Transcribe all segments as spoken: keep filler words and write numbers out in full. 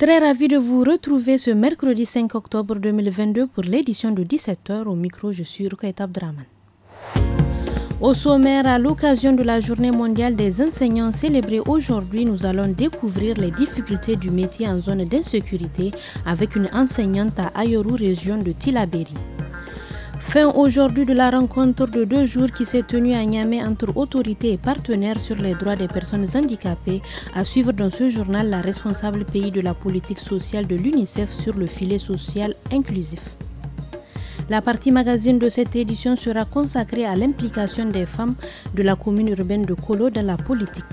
Très ravi de vous retrouver ce mercredi cinq octobre deux mille vingt-deux pour l'édition de dix-sept heures. Au micro, je suis Rukaït Abdraman. Au sommaire, à l'occasion de la Journée mondiale des enseignants célébrée aujourd'hui, nous allons découvrir les difficultés du métier en zone d'insécurité avec une enseignante à Ayoru, région de Tillabéri. Fin aujourd'hui de la rencontre de deux jours qui s'est tenue à Niamey entre autorités et partenaires sur les droits des personnes handicapées. À suivre dans ce journal la responsable pays de la politique sociale de l'UNICEF sur le filet social inclusif. La partie magazine de cette édition sera consacrée à l'implication des femmes de la commune urbaine de Kolo dans la politique.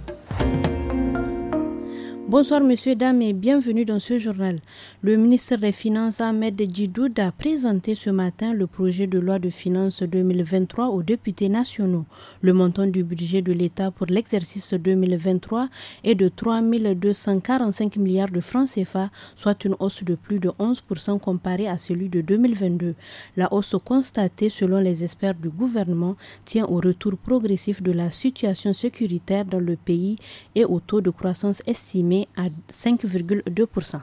Bonsoir messieurs, dames et bienvenue dans ce journal. Le ministre des Finances Ahmed Djidoud a présenté ce matin le projet de loi de finances deux mille vingt-trois aux députés nationaux. Le montant du budget de l'État pour l'exercice deux mille vingt-trois est de trois mille deux cent quarante-cinq milliards de francs C F A, soit une hausse de plus de onze pour cent comparée à celui de deux mille vingt-deux. La hausse constatée selon les experts du gouvernement tient au retour progressif de la situation sécuritaire dans le pays et au taux de croissance estimé à cinq virgule deux pour cent.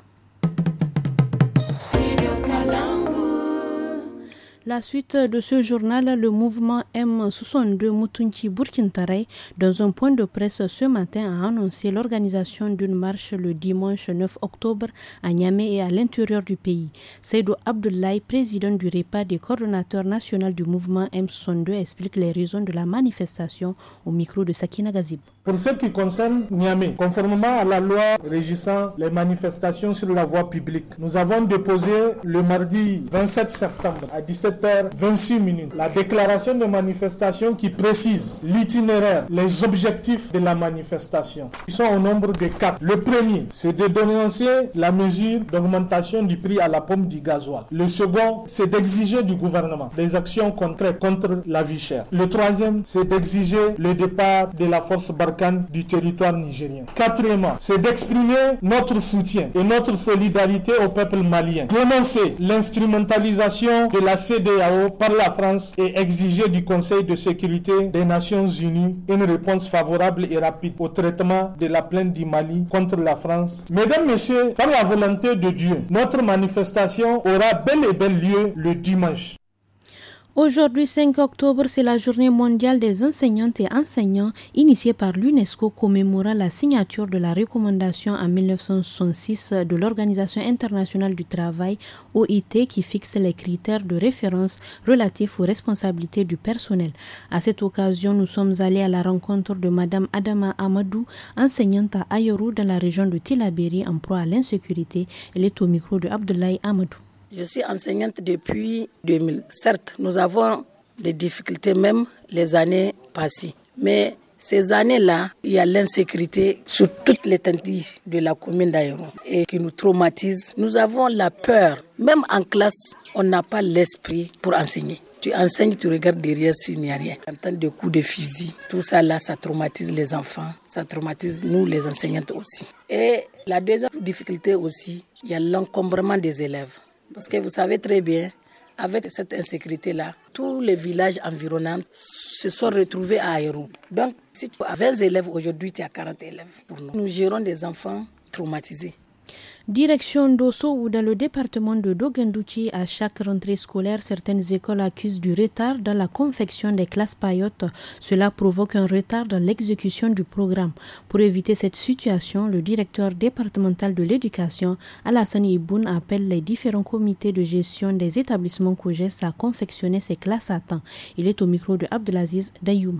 La suite de ce journal, le mouvement M soixante-deux Mutunchi Burkintaray, dans un point de presse ce matin, a annoncé l'organisation d'une marche le dimanche neuf octobre à Niamey et à l'intérieur du pays. Seydou Abdoulaye, président du REPAD et coordonnateur national du mouvement M soixante-deux, explique les raisons de la manifestation au micro de Sakina Gazib. Pour ce qui concerne Niamey, conformément à la loi régissant les manifestations sur la voie publique, nous avons déposé le mardi vingt-sept septembre à dix-sept heures vingt-six la déclaration de manifestation qui précise l'itinéraire, les objectifs de la manifestation. Ils sont au nombre de quatre. Le premier, c'est de dénoncer la mesure d'augmentation du prix à la pompe du gasoil. Le second, c'est d'exiger du gouvernement des actions concrètes contre la vie chère. Le troisième, c'est d'exiger le départ de la force Barkhane du territoire nigérien. Quatrièmement, c'est d'exprimer notre soutien et notre solidarité au peuple malien. Dénoncer l'instrumentalisation de la C D A O par la France et exiger du Conseil de sécurité des Nations Unies une réponse favorable et rapide au traitement de la plainte du Mali contre la France. Mesdames, Messieurs, par la volonté de Dieu, notre manifestation aura bel et bel lieu le dimanche. Aujourd'hui, cinq octobre, c'est la journée mondiale des enseignantes et enseignants initiée par l'UNESCO commémorant la signature de la recommandation en dix-neuf cent soixante-six de l'Organisation internationale du travail, O I T, qui fixe les critères de référence relatifs aux responsabilités du personnel. À cette occasion, nous sommes allés à la rencontre de Madame Adama Amadou, enseignante à Ayoru dans la région de Tillabéri en proie à l'insécurité. Elle est au micro de Abdoulaye Amadou. Je suis enseignante depuis deux mille. Certes, nous avons des difficultés même les années passées. Mais ces années-là, il y a l'insécurité sur toute l'étendue de la commune d'Ayoru et qui nous traumatise. Nous avons la peur. Même en classe, on n'a pas l'esprit pour enseigner. Tu enseignes, tu regardes derrière s'il n'y a rien. En temps de coups de fusil, tout ça là, ça traumatise les enfants, ça traumatise nous les enseignantes aussi. Et la deuxième difficulté aussi, il y a l'encombrement des élèves. Parce que vous savez très bien, avec cette insécurité-là, tous les villages environnants se sont retrouvés à Ayoru. Donc, si tu as vingt élèves aujourd'hui, tu as quarante élèves pour nous. Nous gérons des enfants traumatisés. Direction d'Osso ou dans le département de Dogendouchi, à chaque rentrée scolaire, certaines écoles accusent du retard dans la confection des classes paillotes. Cela provoque un retard dans l'exécution du programme. Pour éviter cette situation, le directeur départemental de l'éducation, Alassane Iboun, appelle les différents comités de gestion des établissements COGES à confectionner ces classes à temps. Il est au micro de Abdelaziz Dayouma.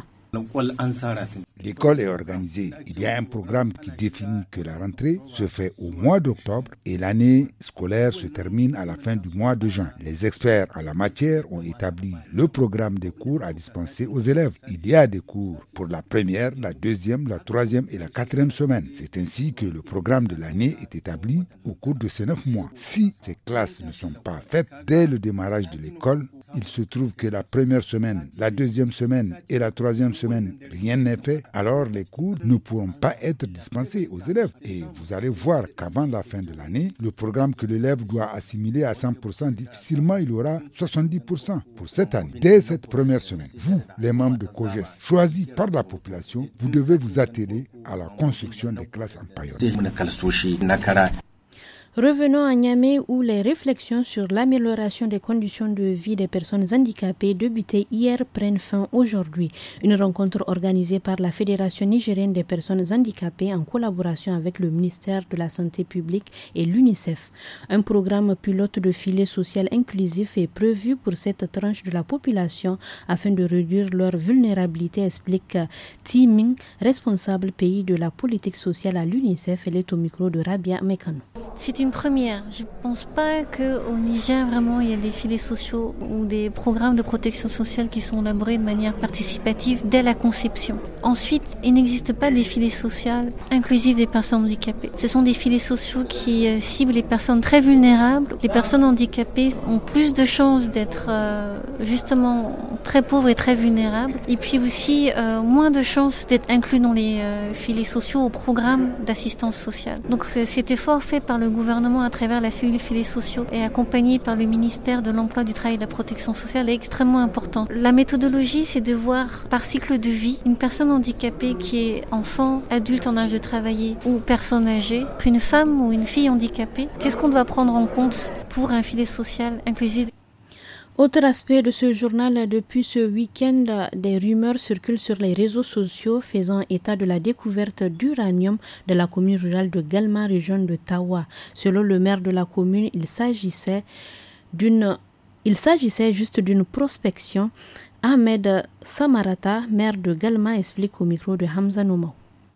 L'école est organisée. Il y a un programme qui définit que la rentrée se fait au mois d'octobre et l'année scolaire se termine à la fin du mois de juin. Les experts en la matière ont établi le programme des cours à dispenser aux élèves. Il y a des cours pour la première, la deuxième, la troisième et la quatrième semaine. C'est ainsi que le programme de l'année est établi au cours de ces neuf mois. Si ces classes ne sont pas faites dès le démarrage de l'école, il se trouve que la première semaine, la deuxième semaine et la troisième semaine, rien n'est fait, alors les cours ne pourront pas être dispensés aux élèves. Et vous allez voir qu'avant la fin de l'année, le programme que l'élève doit assimiler à cent pour cent, difficilement il aura soixante-dix pour cent pour cette année. Dès cette première semaine, vous, les membres de COGES, choisis par la population, vous devez vous atteler à la construction des classes en paillotte. Revenons à Niamey où les réflexions sur l'amélioration des conditions de vie des personnes handicapées débutées hier prennent fin aujourd'hui. Une rencontre organisée par la Fédération nigérienne des personnes handicapées en collaboration avec le ministère de la Santé publique et l'UNICEF. Un programme pilote de filet social inclusif est prévu pour cette tranche de la population afin de réduire leur vulnérabilité, explique Timing, responsable pays de la politique sociale à l'UNICEF. Elle est au micro de Rabia Mekano. C'est une première. Je ne pense pas qu'au Niger, vraiment, il y a des filets sociaux ou des programmes de protection sociale qui sont élaborés de manière participative dès la conception. Ensuite, il n'existe pas des filets sociaux inclusifs des personnes handicapées. Ce sont des filets sociaux qui euh, ciblent les personnes très vulnérables. Les personnes handicapées ont plus de chances d'être euh, justement très pauvres et très vulnérables. Et puis aussi, euh, moins de chances d'être inclus dans les euh, filets sociaux au programme d'assistance sociale. Donc, euh, cet effort fait par le gouvernement à travers la cellule filets sociaux et accompagné par le ministère de l'Emploi, du Travail et de la Protection sociale est extrêmement important. La méthodologie, c'est de voir par cycle de vie une personne handicapée qui est enfant, adulte en âge de travailler ou personne âgée, qu'une femme ou une fille handicapée. Qu'est-ce qu'on doit prendre en compte pour un filet social inclusif? Autre aspect de ce journal, depuis ce week-end, des rumeurs circulent sur les réseaux sociaux faisant état de la découverte d'uranium de la commune rurale de Galma, région de Tawa. Selon le maire de la commune, il s'agissait d'une, il s'agissait juste d'une prospection. Ahmed Samarata, maire de Galma, explique au micro de Hamza Noumou.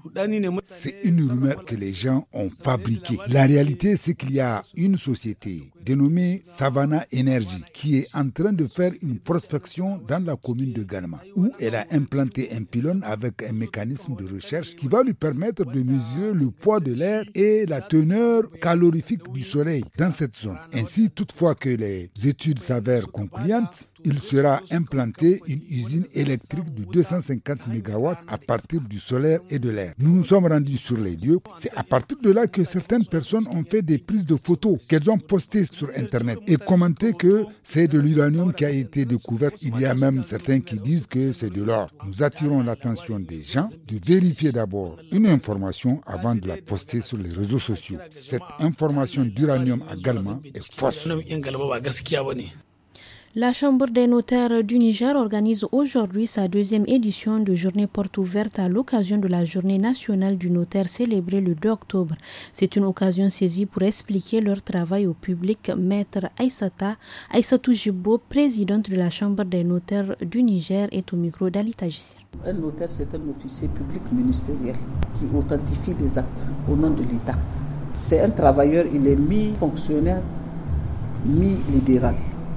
C'est une rumeur que les gens ont fabriquée. La réalité, c'est qu'il y a une société dénommée Savannah Energy qui est en train de faire une prospection dans la commune de Galma, où elle a implanté un pylône avec un mécanisme de recherche qui va lui permettre de mesurer le poids de l'air et la teneur calorifique du soleil dans cette zone. Ainsi, toutefois que les études s'avèrent concluantes, il sera implanté une usine électrique de deux cent cinquante mégawatts à partir du solaire et de l'air. Nous nous sommes rendus sur les lieux. C'est à partir de là que certaines personnes ont fait des prises de photos qu'elles ont postées sur Internet et commenté que c'est de l'uranium qui a été découvert. Il y a même certains qui disent que c'est de l'or. Nous attirons l'attention des gens de vérifier d'abord une information avant de la poster sur les réseaux sociaux. Cette information d'uranium à Galma est fausse. La Chambre des notaires du Niger organise aujourd'hui sa deuxième édition de journée porte ouverte à l'occasion de la journée nationale du notaire célébrée le deux octobre. C'est une occasion saisie pour expliquer leur travail au public. Maître Aïssata, Aïssatou Jibo, présidente de la Chambre des notaires du Niger, est au micro d'Ali Tajissir. Un notaire, c'est un officier public ministériel qui authentifie les actes au nom de l'État. C'est un travailleur, il est mi-fonctionnaire, mi-libéral.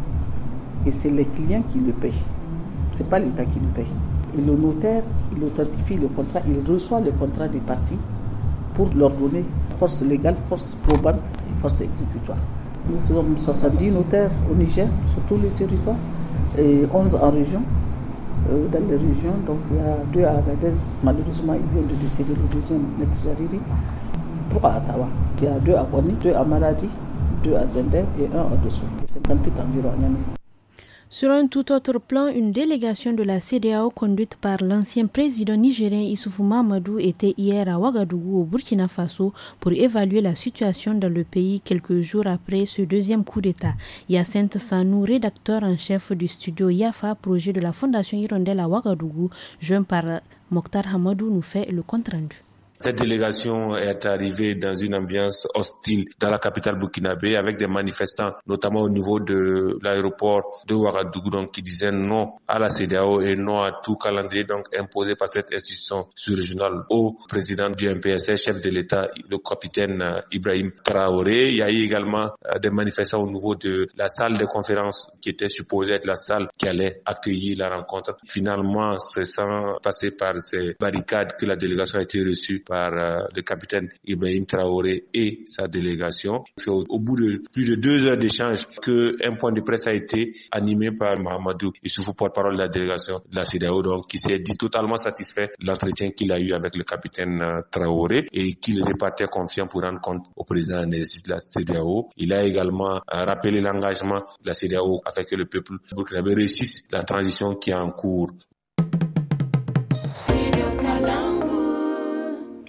Et c'est les clients qui le payent. Ce n'est pas l'État qui le paye. Et le notaire, il authentifie le contrat, il reçoit le contrat des parties pour leur donner force légale, force probante et force exécutoire. Nous sommes soixante-dix notaires au Niger, sur tout le territoire, et onze en région. Euh, dans les régions, donc il y a deux à Agadez, malheureusement il vient de décéder le deuxième, Maître Jariri, trois à Tawa. Il y a deux à Kwani, deux à Maradi, deux à Zender et un à Dessous. cinquante-huit environ à Niamey. Sur un tout autre plan, une délégation de la C E D A O conduite par l'ancien président nigérien Issoufou Mahamadou était hier à Ouagadougou au Burkina Faso pour évaluer la situation dans le pays quelques jours après ce deuxième coup d'État. Yacinthe Sanou, rédacteur en chef du studio Yafa, projet de la Fondation Hirondelle à Ouagadougou, joint par Mokhtar Hamadou, nous fait le compte-rendu. Cette délégation est arrivée dans une ambiance hostile dans la capitale burkinabé avec des manifestants, notamment au niveau de l'aéroport de Ouagadougou, donc qui disaient non à la C E D A O et non à tout calendrier donc imposé par cette institution sous-régionale au président du M P S R, chef de l'État, le capitaine Ibrahim Traoré. Il y a eu également des manifestants au niveau de la salle de conférence qui était supposée être la salle qui allait accueillir la rencontre. Finalement, c'est sans passer par ces barricades que la délégation a été reçue par euh, le capitaine Ibrahim Traoré et sa délégation. C'est au, au bout de plus de deux heures d'échange qu'un point de presse a été animé par Mahamadou Issoufou, porte-parole de la délégation de la C E D A O, donc qui s'est dit totalement satisfait de l'entretien qu'il a eu avec le capitaine euh, Traoré et qu'il repartait confiant pour rendre compte au président en exercice de la C E D A O. Il a également euh, rappelé l'engagement de la C E D A O afin que le peuple burkinabé réussisse la transition qui est en cours.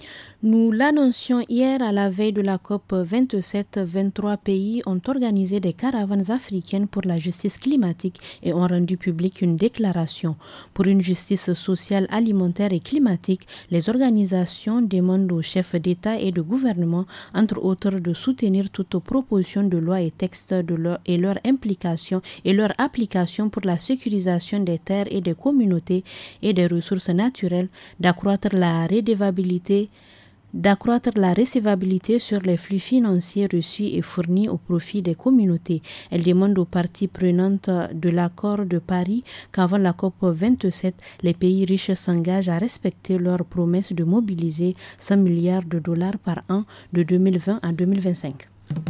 Nous l'annoncions hier à la veille de la COP vingt-sept. vingt-trois pays ont organisé des caravanes africaines pour la justice climatique et ont rendu publique une déclaration. Pour une justice sociale, alimentaire et climatique, les organisations demandent aux chefs d'État et de gouvernement, entre autres, de soutenir toute proposition de loi et textes de leur, et leur implication et leur application pour la sécurisation des terres et des communautés et des ressources naturelles, d'accroître la redevabilité d'accroître la recevabilité sur les flux financiers reçus et fournis au profit des communautés. Elle demande aux parties prenantes de l'accord de Paris qu'avant la COP vingt-sept, les pays riches s'engagent à respecter leurs promesses de mobiliser cent milliards de dollars par an de deux mille vingt à deux mille vingt-cinq.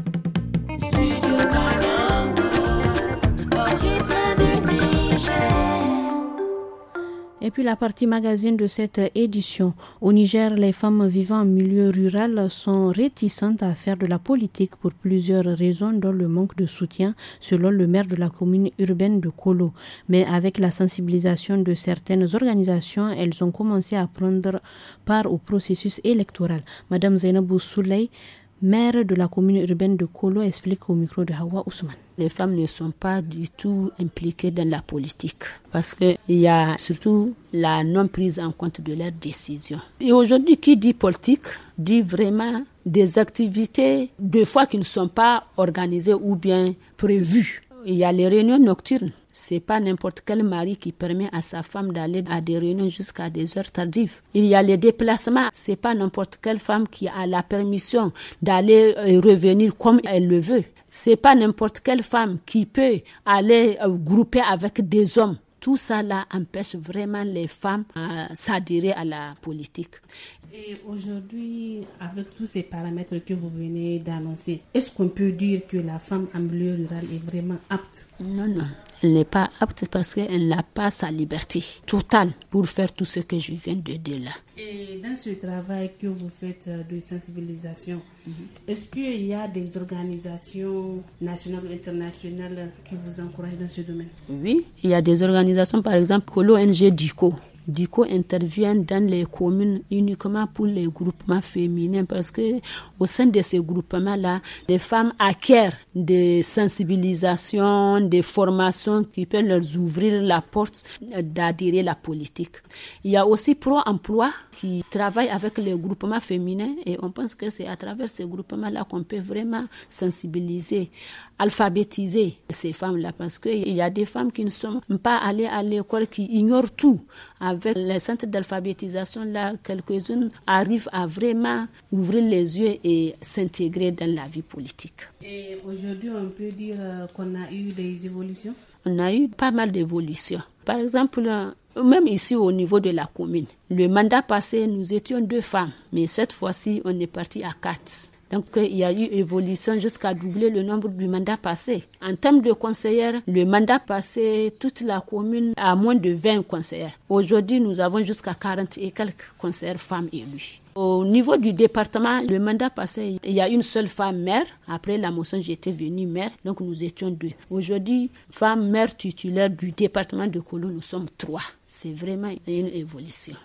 Et puis la partie magazine de cette édition. Au Niger, les femmes vivant en milieu rural sont réticentes à faire de la politique pour plusieurs raisons, dont le manque de soutien, selon le maire de la commune urbaine de Kolo. Mais avec la sensibilisation de certaines organisations, elles ont commencé à prendre part au processus électoral. Madame Zainabou Souley, maire de la commune urbaine de Kolo, explique au micro de Hawa Ousmane. Les femmes ne sont pas du tout impliquées dans la politique parce qu'il y a surtout la non prise en compte de leurs décisions. Et aujourd'hui, qui dit politique dit vraiment des activités, des fois qui ne sont pas organisées ou bien prévues. Il y a les réunions nocturnes. C'est pas n'importe quel mari qui permet à sa femme d'aller à des réunions jusqu'à des heures tardives. Il y a les déplacements. C'est pas n'importe quelle femme qui a la permission d'aller et revenir comme elle le veut. C'est pas n'importe quelle femme qui peut aller euh, grouper avec des hommes. Tout ça là empêche vraiment les femmes à s'adhérer à la politique. Et aujourd'hui, avec tous ces paramètres que vous venez d'annoncer, est-ce qu'on peut dire que la femme en milieu rural est vraiment apte? Non, non. Elle n'est pas apte parce qu'elle n'a pas sa liberté totale pour faire tout ce que je viens de dire là. Et dans ce travail que vous faites de sensibilisation, mm-hmm. est-ce qu'il y a des organisations nationales ou internationales qui vous encouragent dans ce domaine? Oui, il y a des organisations, par exemple, l'O N G DICO. DICO intervient dans les communes uniquement pour les groupements féminins parce que au sein de ces groupements-là, les femmes acquièrent des sensibilisations, des formations qui peuvent leur ouvrir la porte d'adhérer à la politique. Il y a aussi Pro Emploi qui travaille avec les groupements féminins et on pense que c'est à travers ces groupements-là qu'on peut vraiment sensibiliser, alphabétiser ces femmes-là parce qu'il y a des femmes qui ne sont pas allées à l'école, qui ignorent tout. Avec les centres d'alphabétisation, là, quelques-unes arrivent à vraiment ouvrir les yeux et s'intégrer dans la vie politique. Et aujourd'hui, on peut dire qu'on a eu des évolutions? On a eu pas mal d'évolutions. Par exemple, même ici au niveau de la commune, le mandat passé, nous étions deux femmes, mais cette fois-ci, on est parti à quatre. Donc, il y a eu évolution jusqu'à doubler le nombre du mandat passé. En termes de conseillères, le mandat passé, toute la commune a moins de vingt conseillères. Aujourd'hui, nous avons jusqu'à quarante et quelques conseillères femmes élues. Au niveau du département, le mandat passé, il y a une seule femme maire. Après la motion, j'étais venue maire, donc nous étions deux. Aujourd'hui, femme maire titulaire du département de Kolo, nous sommes trois. C'est vraiment une évolution.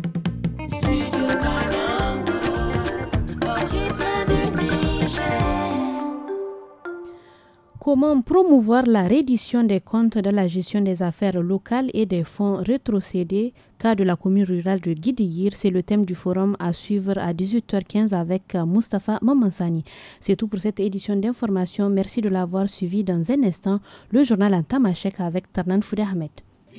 Comment promouvoir la reddition des comptes de la gestion des affaires locales et des fonds rétrocédés, cas de la commune rurale de Guidiyir? C'est le thème du forum à suivre à dix-huit heures quinze avec Mustapha Mamansani. C'est tout pour cette édition d'information. Merci de l'avoir suivi. Dans un instant, le journal en tamashek avec Tarnan Foudé Ahmed.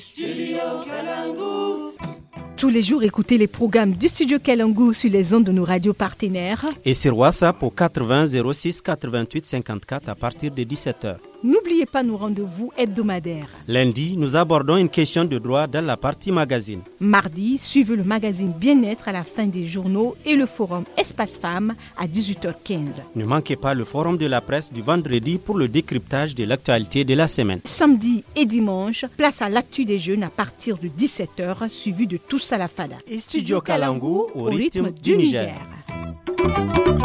Tous les jours, écoutez les programmes du Studio Kalangu sur les ondes de nos radios partenaires. Et sur WhatsApp au quatre-vingts zéro six quatre-vingt-huit cinquante-quatre à partir de dix-sept heures. N'oubliez pas nos rendez-vous hebdomadaires. Lundi, nous abordons une question de droit dans la partie magazine. Mardi, suivez le magazine Bien-être à la fin des journaux et le forum Espace Femmes à dix-huit heures quinze. Ne manquez pas le forum de la presse du vendredi pour le décryptage de l'actualité de la semaine. Samedi et dimanche, place à l'actu des jeunes à partir de dix-sept heures, suivi de Tous à la Fada. Et Studio Kalangu au rythme du Niger. Niger.